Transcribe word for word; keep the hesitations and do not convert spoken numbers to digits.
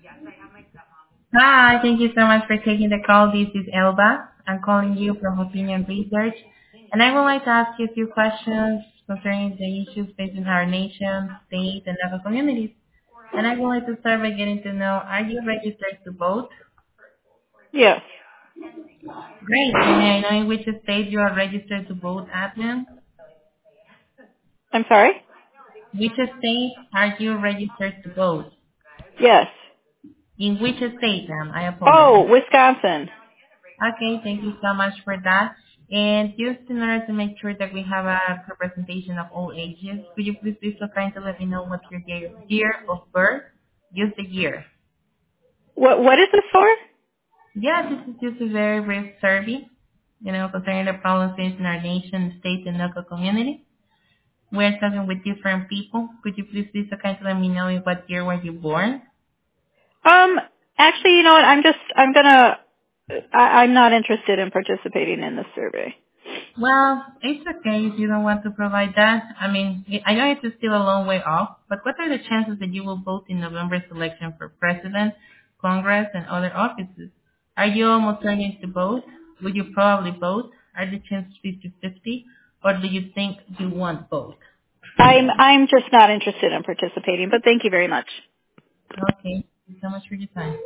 Hi, thank you so much for taking the call. This is Elba. I'm calling you from Opinion Research, and I would like to ask you a few questions concerning the issues facing our nation, state, and local communities. And I would like to start by getting to know, are you registered to vote? Yes. Great. And may I know in which state you are registered to vote at, ma'am? I'm sorry? Which state are you registered to vote? Yes. In which state, ma'am? I apologize. Oh, Wisconsin. Okay, thank you so much for that. And just in order to make sure that we have a representation of all ages, could you please be so kind to let me know what's your year, year of birth? Just the year. What What is this for? Yeah, this is just a very brief survey, you know, concerning the problems facing our nation, state, and local community. We're talking with different people. Could you please be so kind to let me know in what year were you born? Um, actually, you know what? I'm just I'm gonna. I, I'm not interested in participating in this survey. Well, it's okay if you don't want to provide that. I mean, I know it's still a long way off, but what are the chances that you will vote in November's election for president, Congress, and other offices? Are you almost turning to vote? Will you probably vote? Are the chances fifty-fifty? Or do you think you won't vote? I'm I'm just not interested in participating. But thank you very much. Okay. Thank you so much for your time.